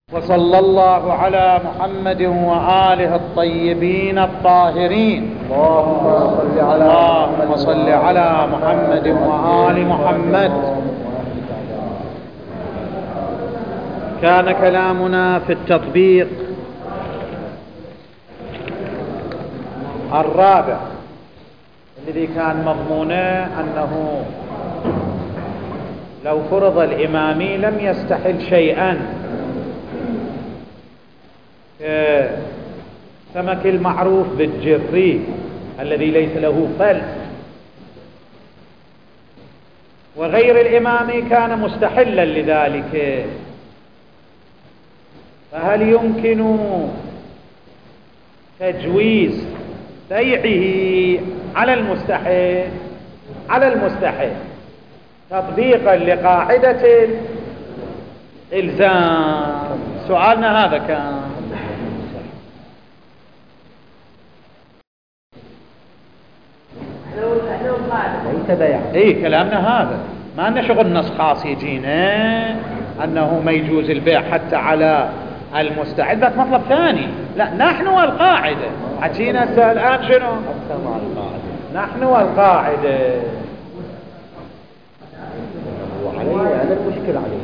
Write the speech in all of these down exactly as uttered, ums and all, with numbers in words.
وصلى الله على محمد وآله الطيبين الطاهرين. اللهم صل على محمد وآل محمد. كان كلامنا في التطبيق الرابع الذي كان مضمونه أنه لو فرض الإمامي لم يستحل شيئا سمك المعروف بالجري الذي ليس له فلس، وغير الإمامي كان مستحلا لذلك، فهل يمكن تجويز بيعه على المستحيل على المستحيل تطبيقا لقاعدة الإلزام؟ سؤالنا هذا كان. اي كلامنا هذا، ما لنا شغل نص خاص يجينا انه ما يجوز البيع حتى على المستعد، ذاك مطلب ثاني. لا، نحن والقاعدة حكينا الآن شنو؟ نحن والقاعدة. وعليه هذا المشكل عليه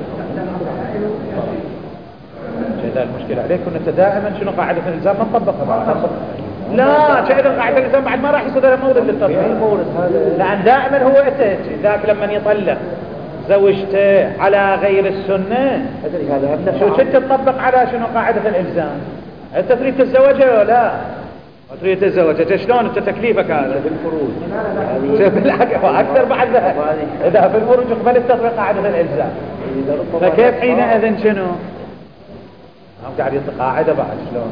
كذا المشكلة عليك. كنا دائما شنو قاعدة الإلزام ما نطبقها. لا، كذا قاعدة الإلزام بعد ما راح يصير مورد للتطبيق، لأن دائما هو أتت ذاك لما يطلق زوجته على غير السنة شو كنت تطبق على شنو قاعدة الإلزام؟ أنت تريد تتزوجها ولا تريد تتزوجها؟ شلون أنت تكليفك هذا؟ بالفروج وأكثر بعد ذلك إذا في الفروج قبل تطبيق قاعدة الإلزام، فكيف حينئذ شنو؟ هم قاعد يطلق قاعدة بعد شلون؟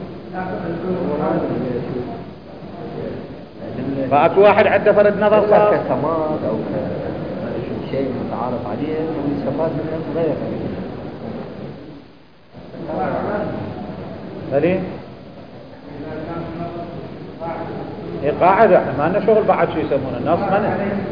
فأكو واحد عنده فرد نظر صار كثمات أو شيء متعارف عليه ويستفاد منه غيره. هذه هي قاعدة، احنا ما لنا شغل بعد شو يسمونه النص منع.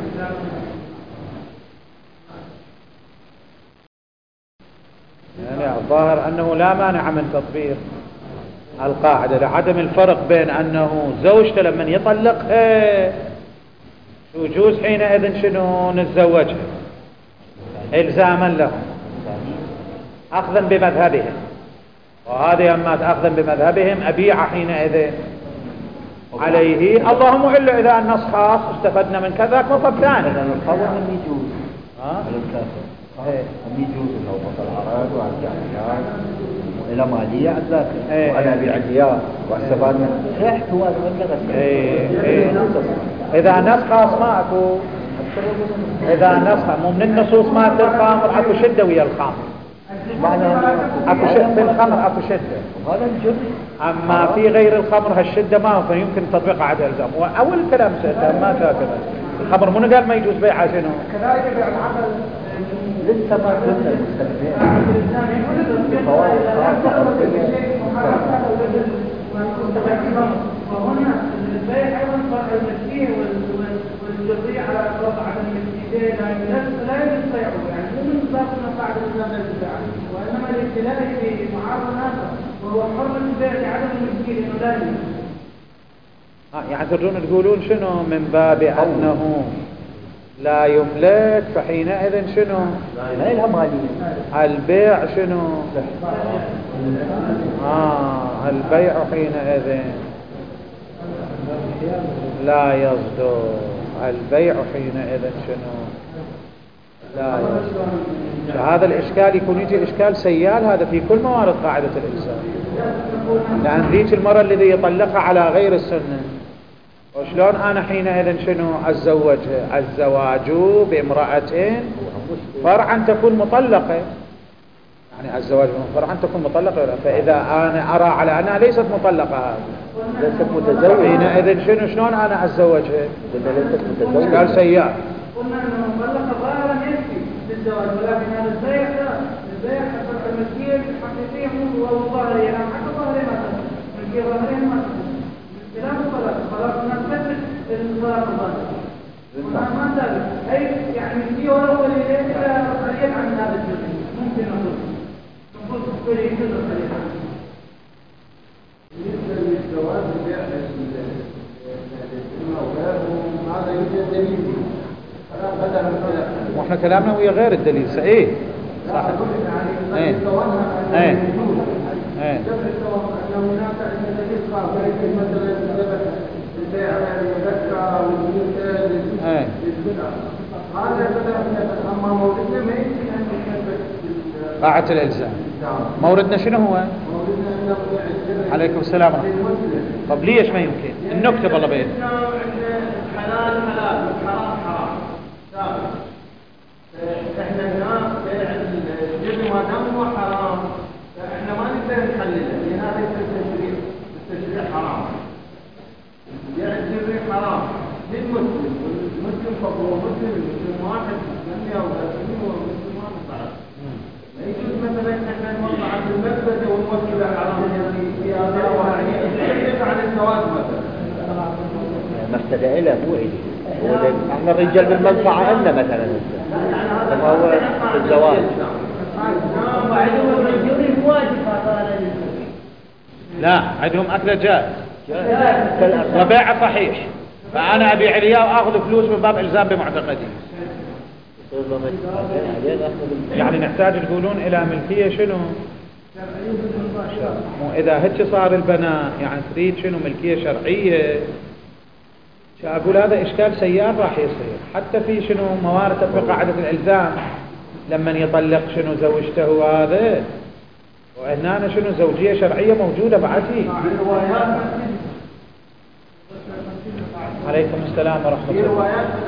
يعني الظاهر أنه لا مانع من تطبيق القاعدة لعدم الفرق بين أنه زوجته لما يطلقها شو يجوز حينئذ شنو نتزوجها إلزاما لهم أخذا بمذهبهم، وهذه أما أخذا بمذهبهم أبيع حينئذ عليه. اللهم إلا إذا النص خاص استفدنا من كذا مطلب ثاني. الخبر هم يجوز على الكافر، هم يجوز لو بطل عراض وعلى الجاهليات إلى مالية على الذاكر وأنا أبيع الديار واستفاد من ريحت هو إذا النص خاص ما أكو، إذا النص مو من النصوص ما الخمر أكو شدة ويا الخمر، أكو شدة في الخمر أكو شدة، وهذا الجد. أما في غير الخمر هالشدة ما هو، فيمكن تطبيقها على الإلزام. وأول كلام سألته ما كذا الخمر منو قال ما يجوز بيعها شنو؟ كذلك بيع العمل لسه ما كنا المستخدمين فوائد خاصة وهنا البيع أيضا فرق المسكين والجرية على أطراف عدم المسكين لا يجوز بيعه، يعني مو من باب قاعدة الإسلام للبيع، وإنما الابتلاء في معارض هذا وهو حرمة البيع لعدم المسكين إنه لا يجوز. يعني تريدون تقولون شنو من باب أنه لا يملك فحينئذ شنو لا لها مالية البيع شنو آه البيع حينئذ لا يصدر، البيع حينئذ شنو لا يصدر. هذا الإشكال يكون يجي إشكال سيال هذا في كل موارد قاعدة الإلزام، لأن ذيك المرة الذي يطلقها على غير السنة وشلون أنا حينئذ شنو أتزوجها؟ الزواج بامرأة فرعا تكون مطلقة، يعني الزواج فرعا تكون مطلقة، فإذا أنا أرى على أنها ليست مطلقة هذه ليست متزوجة حينئذ شنو شلون أنا أتزوجها؟ ليست متزوجة. قال سيار قلنا أنه مطلقة ظاهرا يكفي للزواج، ولكن هذا البيع البيع المسكين الحقيقية مو هو ظاهر، يعني حتى ظاهر ما تنسى من كي ظاهرين ما تنسى الكلام خلاص خلاص نثبت الظاهر الظاهر وما ما ثابت أي يعني في ولو قليلين إلى رفعية عن هذا الجزء ممكن نقول المفروض يجوز الخليفة. بالنسبة للزواج هذا يوجد دليل واحنا كلامنا ويا غير الدليل ايه صح ايه ايه ايه هناك دليل خاص مثلا البيع المذكر والميت للبدع هذا بدأ أما موردنا ما يمكن أن يثبت قاعة الإلزام. موردنا شنو هو؟ موردنا أنه عليكم السلام ورحمة الله. طب ليش ما يمكن؟ النكتة بالله بين حلال حلال حرام حرام ثابت. احنا هنا بيع الجبن ما دام هو حرام احنا ما نقدر نحلله لان هذا التشريع التشريع حرام. بيع الجبن حرام للمسلم والمسلم فهو مسلم المسلم واحد ثمانية وثلاثين والمسلم واحد بعد. لا يجوز مثلا احنا نوضع عند المكبده ونوكل على حرام في هذا ويختلف عن الزواج مثلا. مفسدة إله مو إلي. احنا الرجال بالمنفعة إلنا مثلا كما هو في الزواج. لا عندهم أكل جائز وبيع صحيح، فأنا أبيع ريال وأخذ فلوس من باب إلزام بمعتقدي. يعني نحتاج تقولون إلى ملكية شنو؟ مو إذا هيك صار البناء يعني تريد شنو ملكية شرعية. أقول هذا إشكال سيار راح يصير حتى في شنو موارد تطبيق قاعدة الإلزام لما يطلق شنو زوجته هذا وهنا شنو زوجية شرعية موجودة بعدي. عليكم السلام ورحمة الله.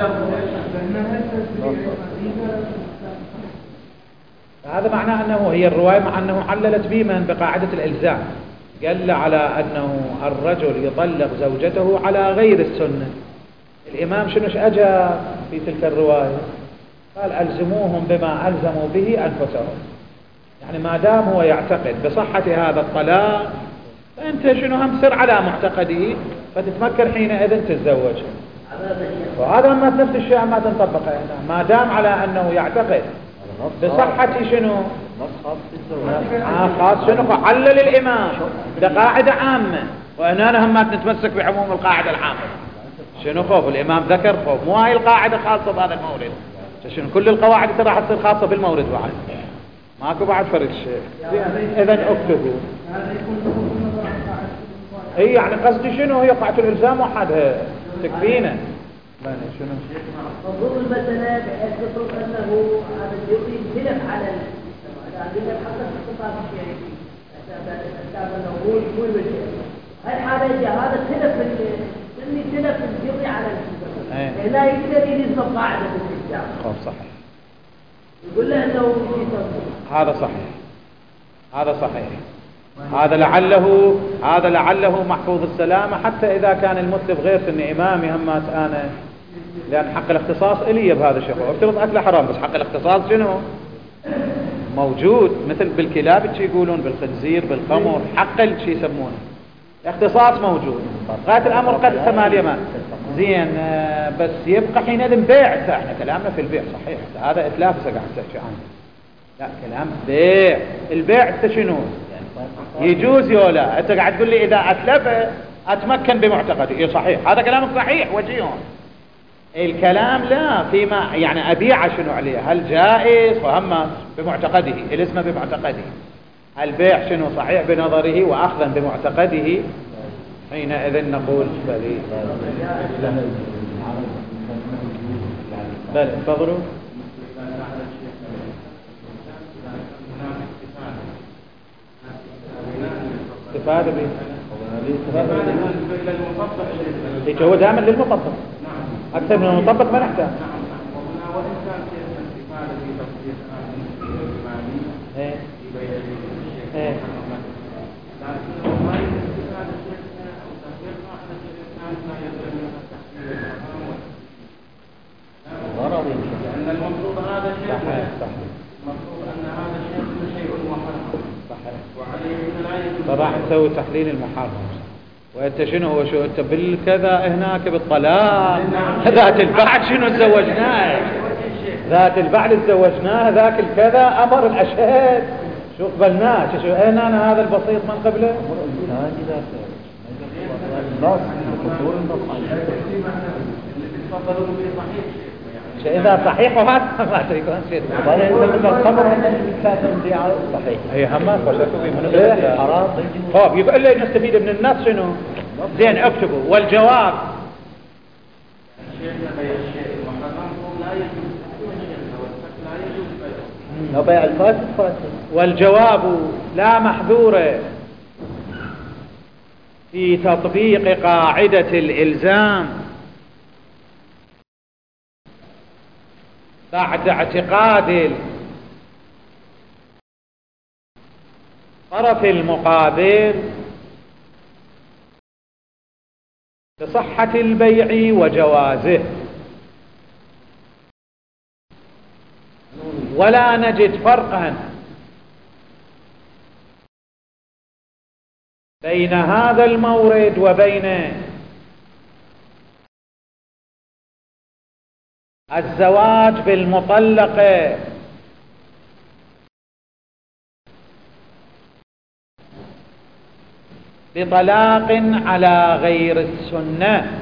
هذا معناه أنه هي الرواية مع أنه عللت بمن بقاعدة الإلزام قال على أنه الرجل يطلق زوجته على غير السنة. الإمام شنوش أجى في تلك الرواية قال ألزموهم بما ألزموا به أنفسهم. يعني ما دام هو يعتقد بصحة هذا الطلاق فأنت شنو هم سر على معتقده فتتمكن حينئذ تتزوج. وهذا ما نفس الشيء ما تنطبق هنا ما دام على أنه يعتقد بصحة شنو آه خاص شنو علل الإمام ده قاعدة عامة وأننا هم ما نتمسك بعموم القاعدة العامة. شنو خوف الإمام ذكر خوف مو هاي القاعدة خاصة بهذا المورد. شنو كل القواعد ترى راح تصير خاصة بالمورد بعد ماكو بعد فرق شيء. إذا اكتبوا اي يعني قصدي شنو هي قاعدة الإلزام وحدها تكفينا. شنو منظور المسألة بحيث تفرض أنه هذا الجزء يختلف على عندنا حتى في الخطاب الشيعي أسباب أنه هو هو الوجه هاي حالة جهادة تلف اللي تلف الجزء على الجزء لا يقدر ينزل قاعدة الإلزام. صحيح يقول له أنه هذا صحيح هذا صحيح هذا لعله هذا لعله محفوظ السلامة حتى إذا كان المسلم غير سني إمامي همات أنا لأن حق الاختصاص إلي بهذا الشيء. افترض أكله حرام بس حق الاختصاص شنو موجود مثل بالكلاب شي يقولون بالخنزير بالخمر حق الشي يسمونه الاختصاص موجود. غاية الأمر قد ثمانية ما زين بس يبقى حينئذ بيع. احنا كلامنا في البيع صحيح هذا إتلاف قاعد تحكي عنه. لا كلام بيع البيع انت شنو يجوز ولا انت قاعد تقول لي اذا اتلف اتمكن بمعتقدي. اي صحيح هذا كلامك صحيح وجيهم. الكلام لا فيما يعني ابيع شنو عليه هل جائز وهم بمعتقده الاسم بمعتقده البيع شنو صحيح بنظره واخذا بمعتقده حينئذ نقول بلي بل تفضلوا. استفادة به هيك هو دائما للمطبق أكثر من المطبق ما نحتاج. ايه ايه لأن المفروض هذا الشيء المفروض أن هذا الشيء شيء محرم فراح نسوي تحليل المحرم. وانت شنو هو شو انت بالكذا هناك بالطلاق ذات البعد شنو تزوجناه ذات البعد تزوجناه ذاك الكذا امر الاشهاد شو قبلناه؟ شو اين انا هذا البسيط من قبله؟ الانسان اذا النص الفصول النص إذا صحيح وهذا ما يكون شيء. ولا يلزم الخمر أن الكافر بيع صحيح. هي همك وشكوا في منه حرام. طيب يقول لي نستفيد من النص شنو؟ زين اكتبوا والجواب. لو بيع الفاسد فاسد. والجواب لا محذور في تطبيق قاعدة الإلزام بعد اعتقاد الطرف المقابل بصحة البيع وجوازه، ولا نجد فرقا بين هذا المورد وبين الزواج بالمطلقة بطلاق على غير السنة.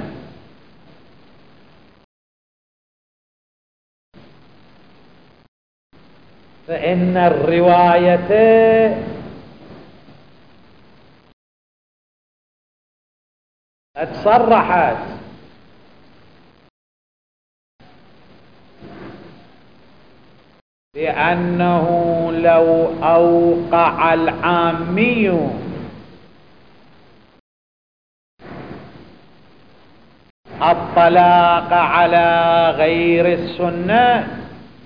فإن الرواية قد صرحت بأنه لو أوقع العامي الطلاق على غير السنة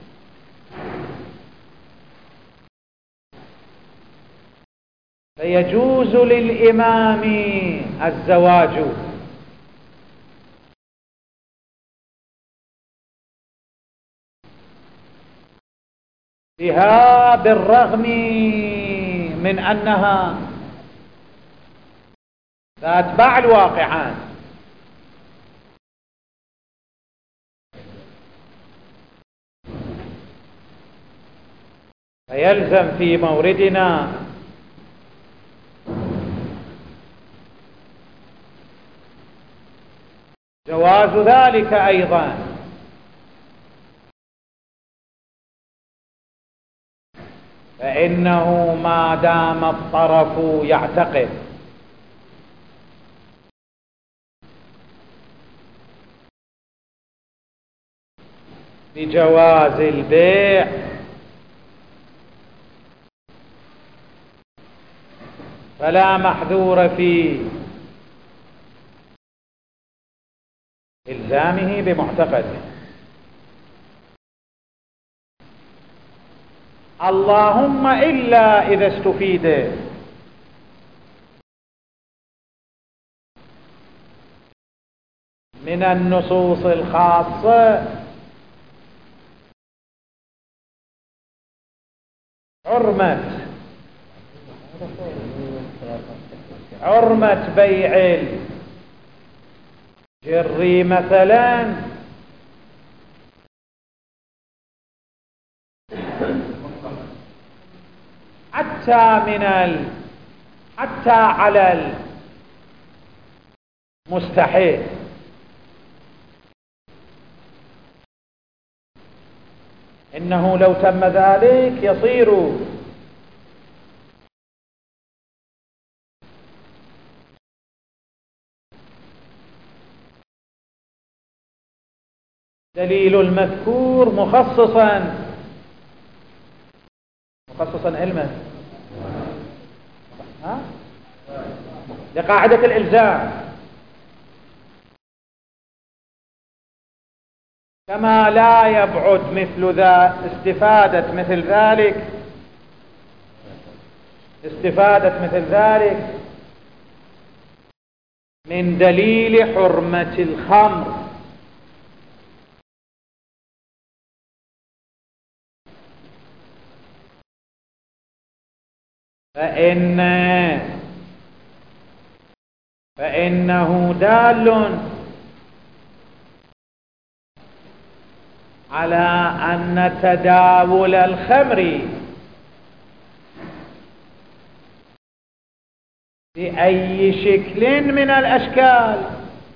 فيجوز للإمام الزواج بها بالرغم من أنها تتبع الواقعان. فيلزم في موردنا جواز ذلك أيضا، فإنه ما دام الطرف يعتقد بجواز البيع فلا محذور في إلزامه بمعتقده. اللهم إلا إذا استفيد من النصوص الخاصة حرمة حرمة بيع الجري مثلا حتى من ال... حتى على المستحيل، إنه لو تم ذلك يصير دليل المذكور مخصصا مخصصا علما ها؟ لقاعدة الإلزام، كما لا يبعد مثل ذا استفادة مثل ذلك استفادة مثل ذلك من دليل حرمة الخمر. فإن فإنه دال على أن تداول الخمر بأي شكل من الأشكال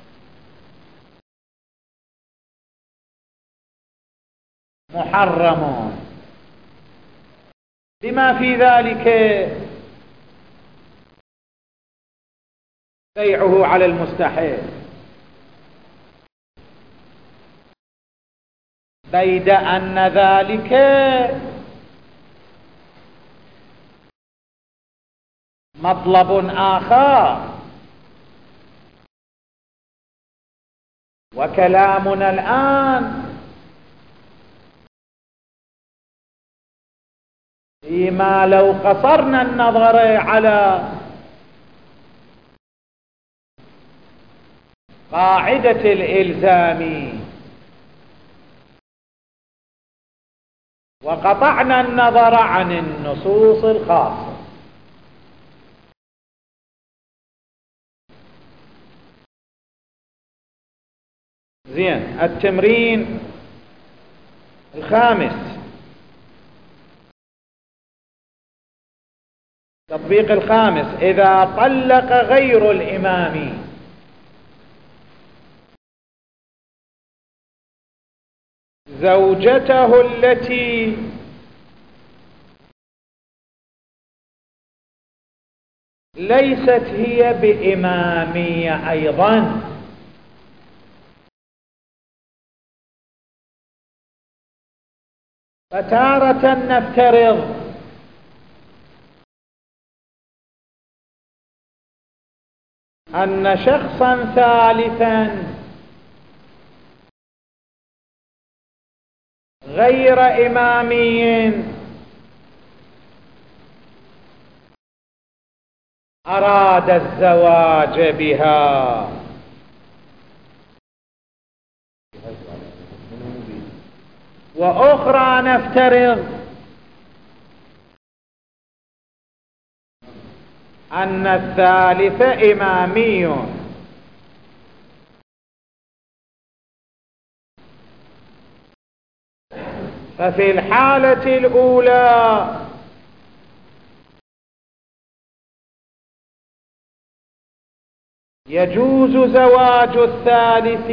محرم، بما في ذلك بيعه على المستحيل، بيد أن ذلك مطلب آخر. وكلامنا الآن فيما لو قصرنا النظر على قاعدة الإلزام وقطعنا النظر عن النصوص الخاصة. زين، التمرين الخامس، تطبيق الخامس: إذا طلق غير الإمام زوجته التي ليست هي بإمامية أيضا، فتارة نفترض أن شخصا ثالثا غير إمامي أراد الزواج بها، وأخرى نفترض أن الثالث إمامي، ففي الحالة الأولى يجوز زواج الثالث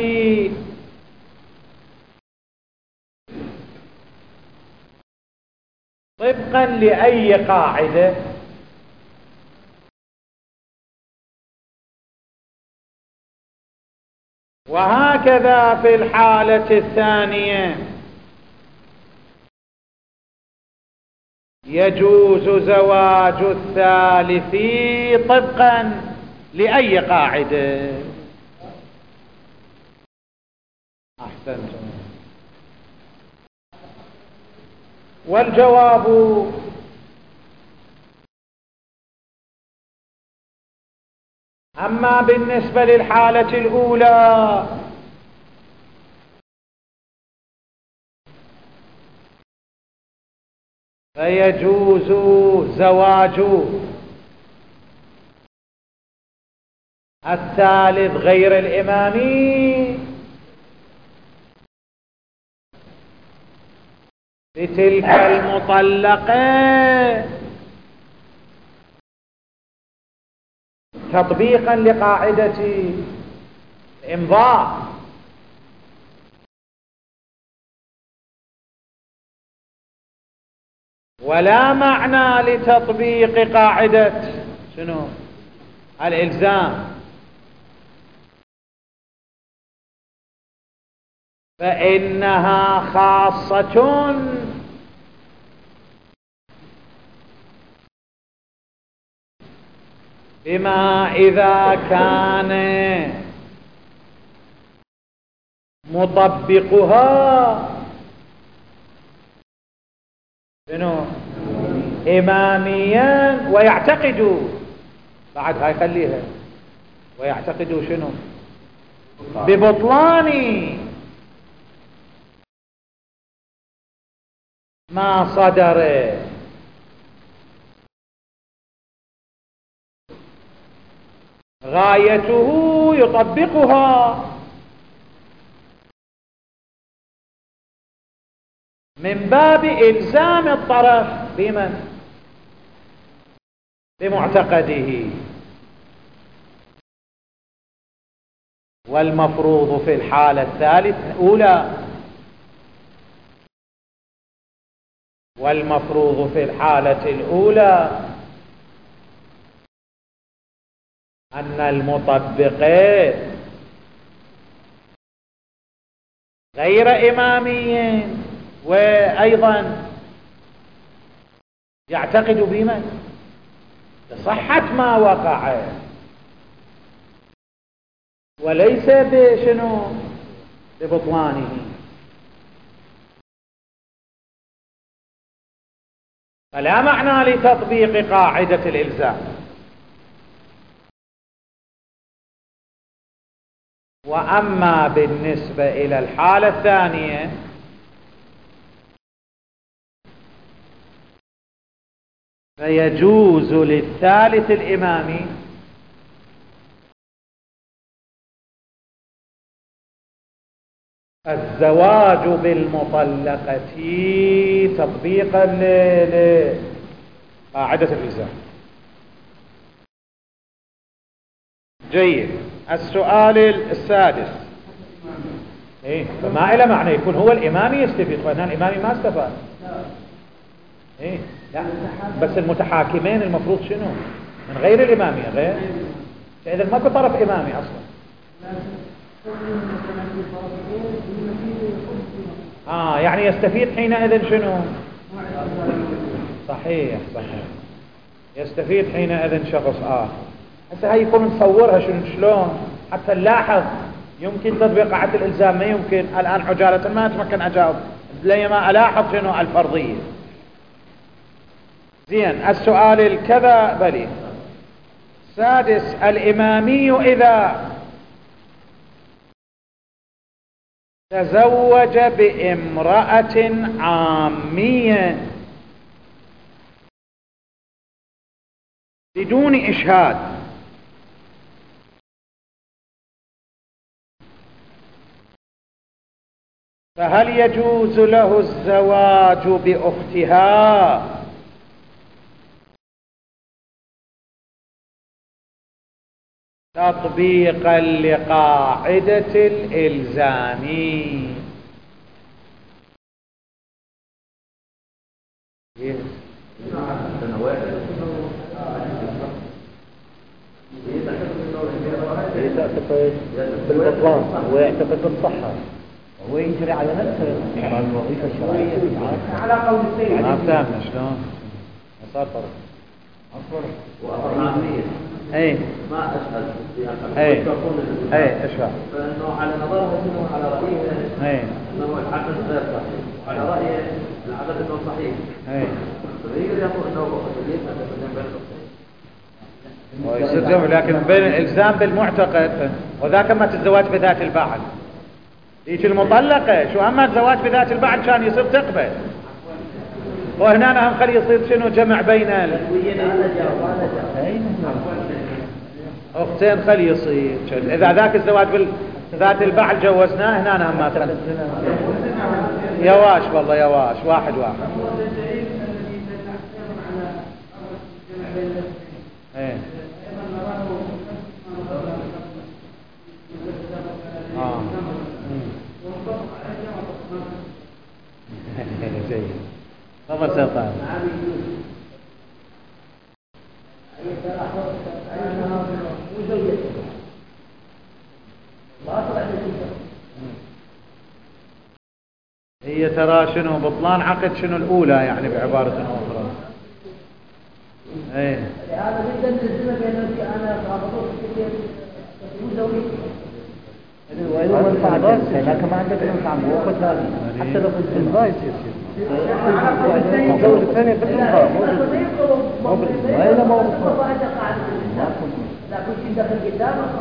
طبقا لأي قاعدة؟ وهكذا في الحالة الثانية يجوز زواج الثالث طبقا لأي قاعدة؟ أحسنتم. والجواب أما بالنسبة للحالة الأولى فيجوز زواج الثالث غير الإمامي بتلك المطلقة تطبيقا لقاعدة الإمضاء. ولا معنى لتطبيق قاعدة شنو؟ الإلزام، فإنها خاصة بما إذا كان مطبقها شنو؟ إماميا، ويعتقد بعد هاي خليها، ويعتقد شنو؟ ببطلان ما صدر. غايته يطبقها من باب إلزام الطرف بمن؟ بمعتقده. والمفروض في الحالة الثالثة الأولى والمفروض في الحالة الأولى أن المطبقين غير إماميين وأيضا يعتقد بمن بصحة ما وقع وليس بشنو ببطلانه. فلا معنى لتطبيق قاعدة الإلزام. وأما بالنسبة إلى الحالة الثانية فيجوز للثالث الإمامي الزواج بالمطلقة تطبيقا لقاعدة الإلزام. جيد. السؤال السادس. إيه فما إلى معنى يكون هو الإمامي يستفيد، فهنا الإمامي ما استفاد. إيه لا بس المتحاكمين المفروض شنو من غير الإمامي غير، إذا ماكو طرف إمامي أصلا. آه يعني يستفيد حينئذ شنو؟ صحيح صحيح يستفيد حينئذ شخص آخر. هسه هاي يكون نصورها شنو شلون حتى نلاحظ يمكن تطبيق قاعدة الإلزام ما يمكن. الآن عجالة ما أتمكن أجاوب لما ألاحظ شنو الفرضية. زين. السؤال الكذا بلي سادس. الإمامي إذا تزوج بامرأة عامية بدون إشهاد فهل يجوز له الزواج بأختها تطبيقا لقاعدة الإلزام؟ يعتقد بالبطلان ويعتقد بالصحة هو يجري على نفسه على الوظيفة الشرعية على قول السيد. ما فهمنا شلون صار فرق أصلا وأطعامية اي ما أسأل اي اي اشرح. فإنه على نظره منه على رأيه اي أنه العقد غير صحيح وعلى رأيه العقد أنه صحيح. اي فيقدر يقول أنه أسلية بين الأختين ويصير جمع، لكن بين الإلزام بالمعتقد وذاك أما الزواج بذات البعل يجي المطلقة شو أما الزواج بذات البعل كان يصير تقبل، وهنا هم خلي يصير شنو جمع بين أختين خلي يصير. إذا ذاك الزواج بذات البعل جوزناه هنا هم ما تقبل. يواش والله يواش واحد واحد. ايه اه جيد. تفضل سلطان. هي ترى شنو بطلان عقد شنو الأولى يعني بعبارة أخرى. ايه هذا جدا تلزمك انك انا رابطوك كثير مزوجي وإذا ما نفعت لكن ما عندك ينفع موقف ثاني حتى لو كنت الغاية يصير الزوج الثاني بالإمضاء مو بالإمضاء إلا مو بالإمضاء لا كل شيء داخل قدامك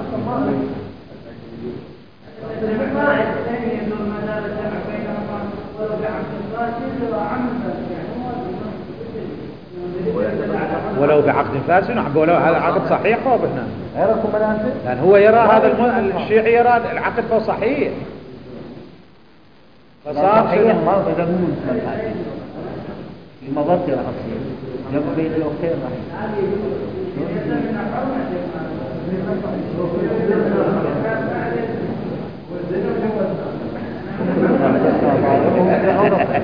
القاعدة الثانية أنه ما زال الجمع بينهما ولو بعقد فاسد وعمدا ولو بعقد فاسد ولو هذا عقد صحيح هو بهنا غيركم مناسب لأن هو يرى هذا الم... الشيعي يرى العقد هو صحيح فصار صحيح ما بدأ مو مسمى المضاد راح تصير جمع بين الأختين راح يصير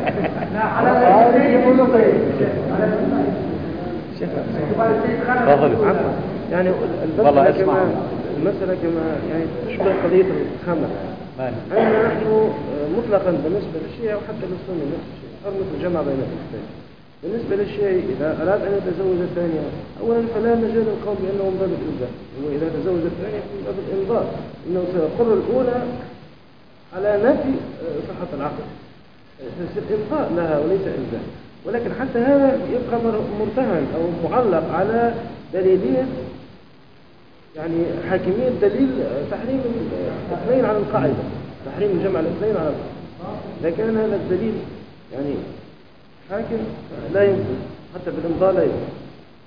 تفضل. يعني والله المسألة اسمع. كما المسألة كما يعني تشبه قضية الخمر. أنا نحن مطلقا بالنسبة للشيعة وحتى للسنة نفس الشيء حرمة الجمع بين الأختين. بالنسبة للشيعي إذا أراد أن يتزوج الثانية أولا فلا مجال القول بأنه من باب الإلزام، وإذا تزوج الثانية من باب الإنذار أنه سيقر الأولى على نفي صحة العقد، فيصير إنذار لها وليس إلزام. ولكن حتى هذا يبقى مرتهن أو معلق على دليلين يعني حاكمين، دليل تحريم الاثنين على القاعدة، تحريم الجمع الاثنين على القاعدة. إذا كان هذا الدليل يعني حاكم لا يمكن حتى بالإمضاء لا يمكن،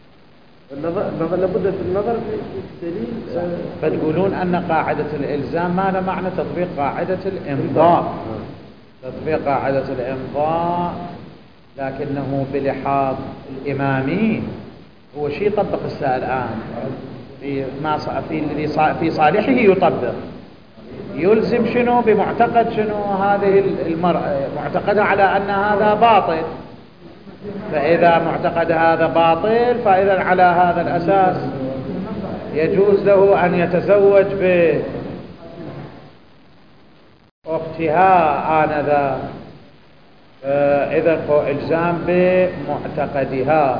لابد في النظر في دليل. فتقولون أن قاعدة الإلزام ما له معنى تطبيق قاعدة الإمضاء، تطبيق قاعدة الإمضاء لكنه بلحاظ الإمامي هو شيء طبق السائل الآن في ما في الذي في صالحه يطبق، يلزم شنو بمعتقد شنو هذه المرأة معتقدها على أن هذا باطل، فإذا معتقد هذا باطل فإذا على هذا الأساس يجوز له أن يتزوج بأختها آنذاك، إذا هو إلزام بمعتقدها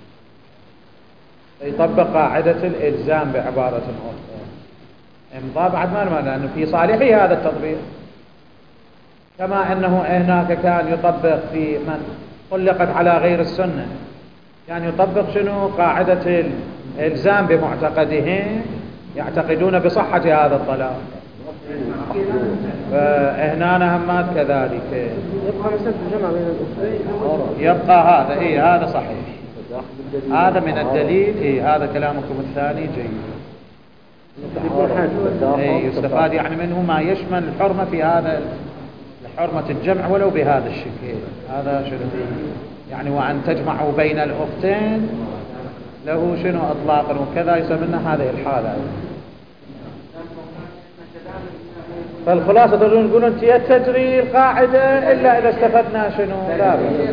يطبق قاعدة الإلزام بعبارة أخرى. إمضاء بعد ما نمر لأنه في صالحه هذا التطبيق، كما أنه هناك كان يطبق في من طلقت على غير السنة، يعني يطبق شنو قاعدة الإلزام بمعتقدهم، يعتقدون بصحة هذا الطلاق، فهنا همات كذلك يبقى مسألة الجمع بين الأختين، يبقى هذا إيه هذا صحيح، هذا من الدليل إيه هذا كلامكم الثاني جيد. إيه يستفاد يعني منه ما يشمل الحرمة في هذا حرمة الجمع ولو بهذا الشكل، هذا شنو يعني وأن تجمعوا بين الأختين له شنو إطلاقا وكذا يسمى هذه الحالة. فالخلاصة تقولون نقول أنت تجري القاعدة إلا إذا استفدنا شنو لا بس.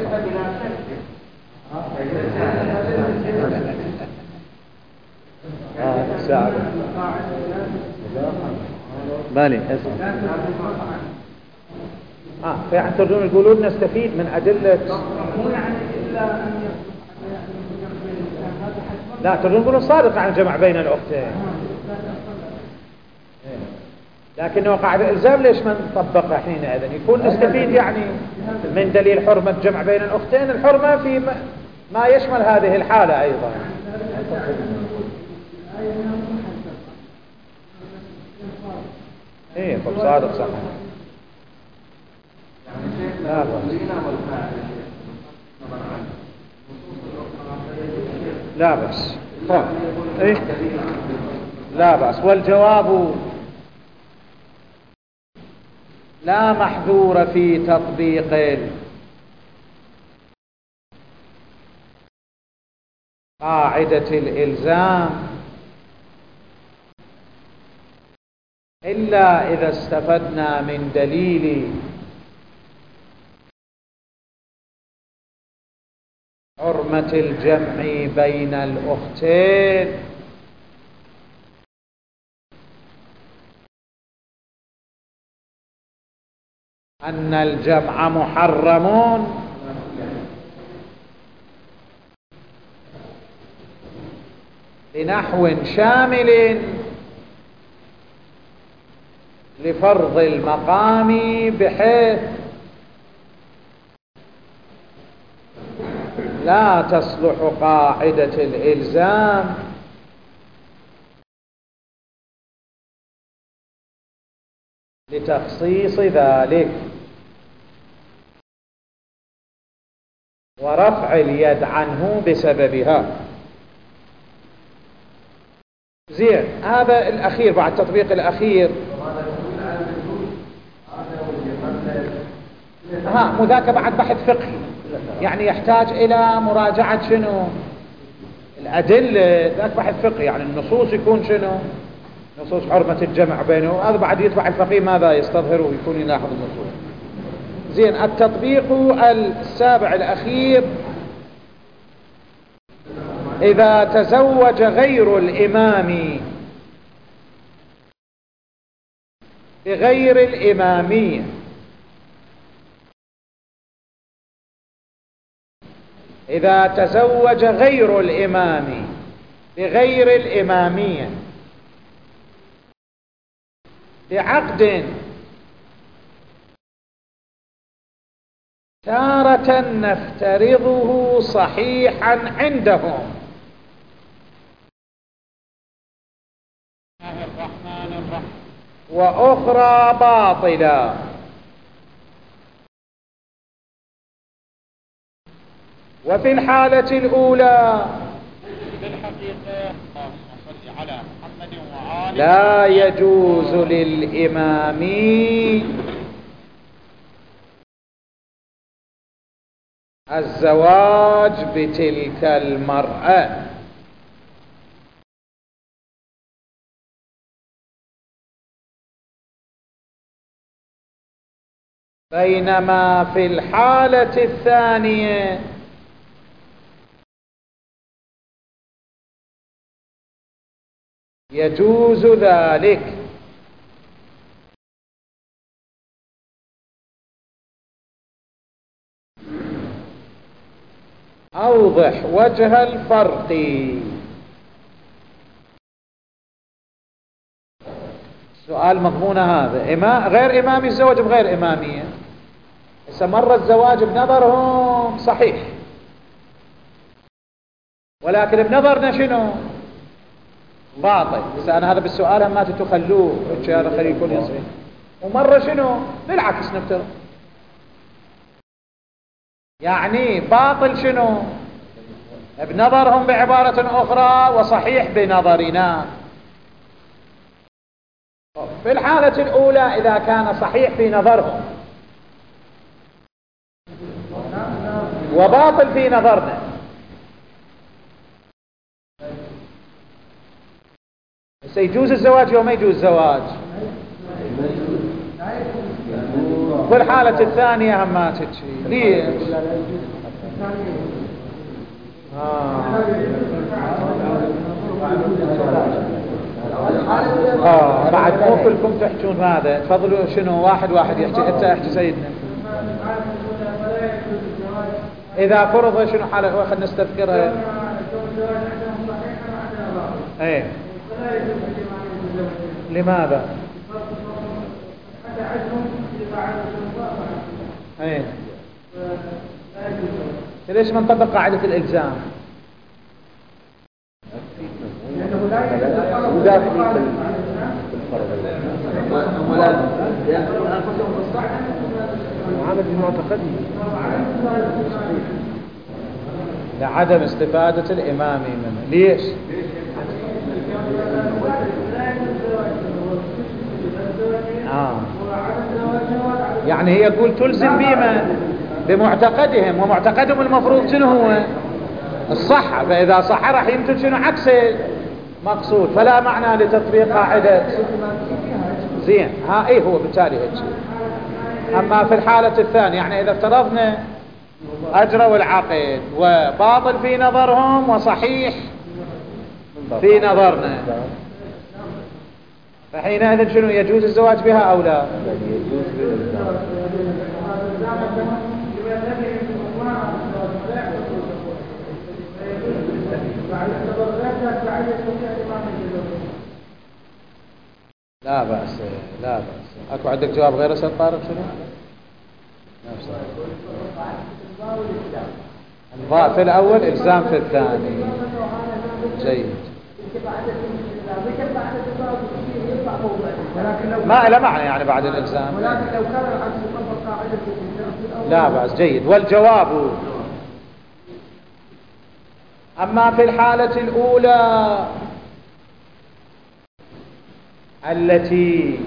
آه ساعة بالي اسمع آه فيعني ترجون يقولون نستفيد من أدلة، لا ترجون يقولون صادق عن الجمع بين الأختين، لكنه قاعدة الإلزام ليش ما نطبقها حينئذ؟ يكون نستفيد يعني من دليل حرمة جمع بين الأختين الحرمة في ما يشمل هذه الحالة أيضا. ايه طب صادق صح. لا بأس لا بأس ايه لا بأس. والجواب لا محذور في تطبيق قاعدة الإلزام إلا إذا استفدنا من دليل حرمة الجمع بين الأختين أن الجمع محرم بنحو شامل لفرض المقام بحيث لا تصلح قاعدة الإلزام لتخصيص ذلك ورفع اليد عنه بسببها. زين هذا الأخير بعد التطبيق الأخير ها مو ذاك بعد بحث فقهي يعني يحتاج إلى مراجعة شنو الأدلة، ذاك بحث فقهي يعني النصوص يكون شنو نصوص حرمة الجمع بينه، هذا بعد يتبع الفقيه ماذا يستظهر ويكون يلاحظ النصوص. زين. التطبيق السابع الأخير: إذا تزوج غير الإمام بغير الإمامية إذا تزوج غير الإمام بغير الإمامية بعقد تارة نفترضه صحيحا عندهم وأخرى باطلة، وفي الحالة الأولى لا يجوز للإمام الزواج بتلك المرأة، بينما في الحالة الثانية يجوز ذلك. أوضح وجه الفرق. سؤال مضمون هذا: إمام غير إمامي الزواج بغير إمامية، استمر الزواج بنظرهم صحيح، ولكن بنظرنا شنو؟ باطل. بس أنا هذا بالسؤال ما تتخلوه هذا خلي يكون يصير، ومرة شنو؟ بالعكس نفترض يعني باطل شنو؟ بنظرهم بعبارة أخرى وصحيح بنظرنا. في الحالة الأولى إذا كان صحيح في نظرهم وباطل في نظرنا، سيجوز الزواج وما يجوز الزواج. في الحالة الثانية هم ما تتشي. ليش؟ آه. آه بعد مو كلكم تحجون هذا. تفضلوا شنو واحد واحد يحكي. انت احكي سيدنا. اذا فرض شنو حالة خلينا نستذكرها. ايه لماذا؟ ايه ليش ما نطبق قاعدة الإلزام؟ لعدم استفادة الإمام منه. ليش؟ آه. يعني هي يقول تلزم بما بمعتقدهم، ومعتقدهم المفروض شنو هو؟ الصحة، فإذا صح راح ينتج شنو؟ عكس مقصود، فلا معنى لتطبيق قاعدة. زين ها ايه هو بالتالي هيك. اما في الحالة الثانية يعني اذا افترضنا اجروا العقد وباطل في نظرهم وصحيح في نظرنا، فحينئذ شنو؟ يجوز الزواج بها او لا؟ لا بأس لا بأس. اكو عندك جواب غير أستاذ طارق؟ شنو الضاء في الاول الزام في الثاني. جيد. ما له معنى يعني بعد الالزام. لا بأس. جيد. والجواب: اما في الحالة الاولى التي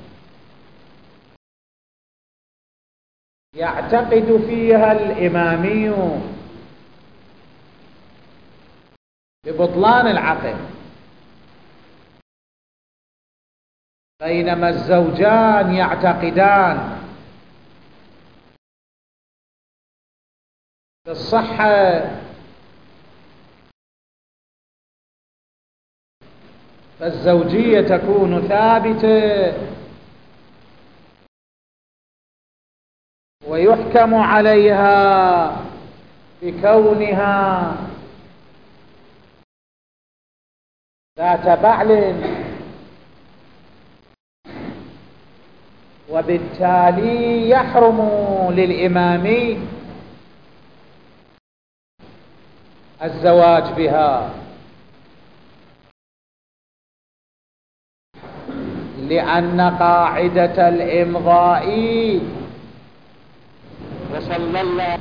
يعتقد فيها الإمامي ببطلان العقد، بينما الزوجان يعتقدان الصحة فالزوجية تكون ثابتة ويحكم عليها بكونها ذات بعل، وبالتالي يحرم للإمام الزواج بها، لأن قاعدة الإمضاء وصلى الله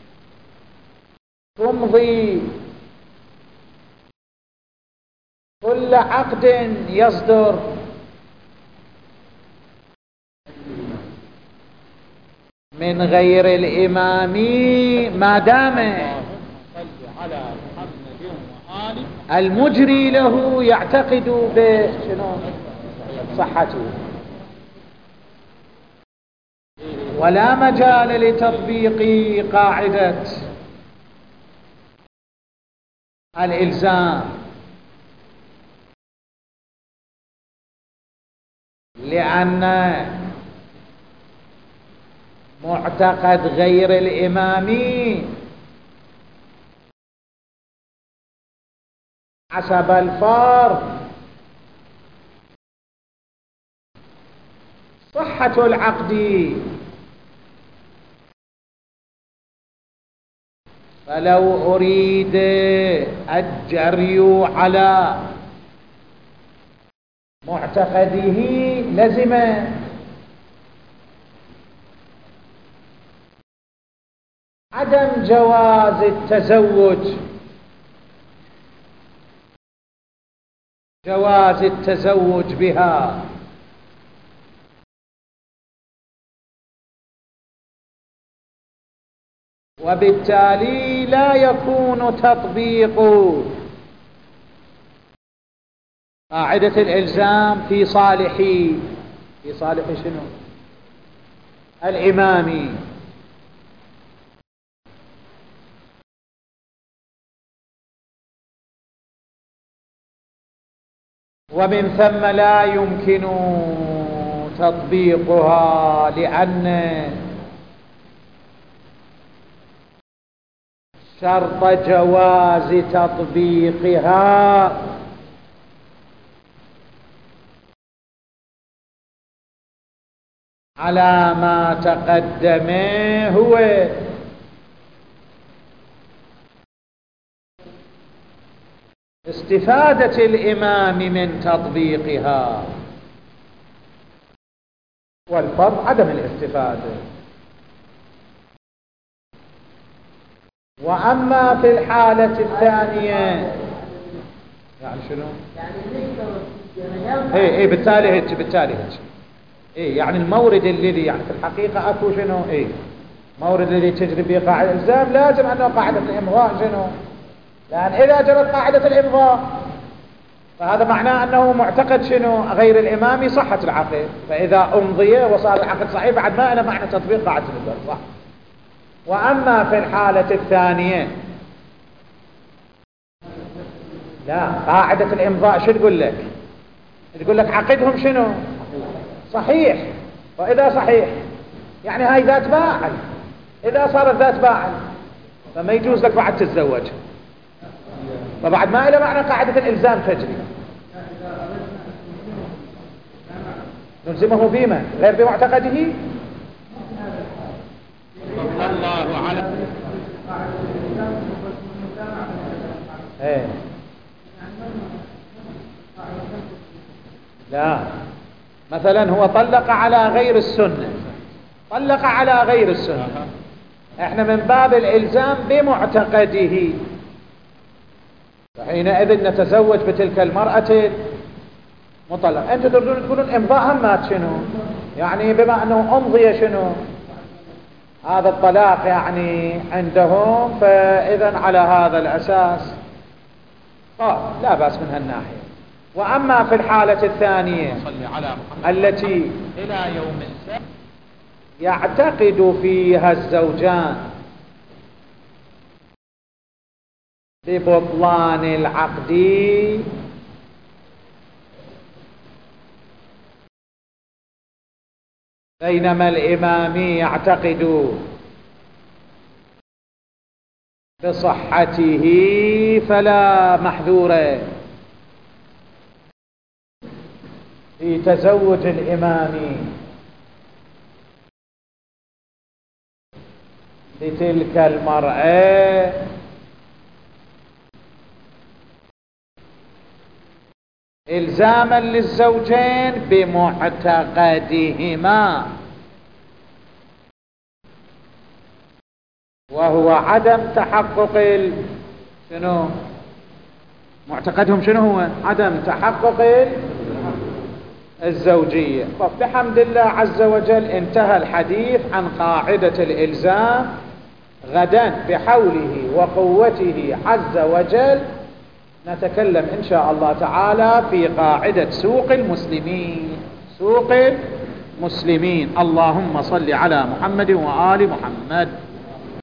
تمضي كل عقد يصدر من غير الإمام ما دام المجري له يعتقد بصحته، ولا مجال لتطبيق قاعدة الإلزام، لأن معتقد غير الإمام حسب الفرض صحة العقد، فلو أريد الجري على معتقده لزم عدم جواز التزوج جواز التزوج بها، وبالتالي لا يكون تطبيق قاعدة الإلزام في صالح في صالح شنو؟ الإمام. ومن ثم لا يمكن تطبيقها، لأن شرط جواز تطبيقها على ما تقدم هو استفادة الإمام من تطبيقها، والفرض عدم الاستفادة. وأما في الحالة الثانية يعني شنو؟ ايه ايه بالتالي هيك بالتالي هيك ايه يعني المورد الذي يعني في الحقيقة اكو شنو ايه مورد الذي تجري به قاعدة الإلزام لازم أنه قاعدة الإمضاء شنو؟ لأن إذا جرت قاعدة الإمضاء فهذا معناه أنه معتقد شنو؟ غير الإمام صحة العقد، فإذا أمضي وصار العقد صحيح بعد ما له معنى تطبيق قاعدة الإلزام، صح؟ وأما في الحالة الثانية لا، قاعدة الإمضاء شو تقول لك؟ تقول لك عقدهم شنو؟ صحيح، وإذا صحيح يعني هاي ذات باعل، إذا صارت ذات باعل فما يجوز لك بعد تتزوج، فبعد ما إلى معنى قاعدة الإلزام تجري. نلزمه بما غير بمعتقده صلى الله عليه ايه لا، مثلا هو طلق على غير السنة، طلق على غير السنة، احنا من باب الإلزام بمعتقده، فحينئذ نتزوج بتلك المرأة مطلق. انتم تريدون تقولون امضاء همات شنو؟ يعني بما انه امضي شنو؟ هذا الطلاق يعني عندهم، فاذا على هذا الاساس آه لا بأس من هالناحية. واما في الحالة الثانية التي الى يوم السبت يعتقد فيها الزوجان ببطلان العقد، بينما الإمامي يعتقد بصحته فلا محذور في تزوج الإمام لتلك المرأة إلزاما للزوجين بمعتقدهما، وهو عدم تحقق ال... شنو معتقدهم؟ شنو هو؟ عدم تحقق ال... الزوجية. بحمد الله عز وجل انتهى الحديث عن قاعدة الإلزام. غدا بحوله وقوته عز وجل نتكلم إن شاء الله تعالى في قاعدة سوق المسلمين. سوق المسلمين. اللهم صل على محمد وآل محمد.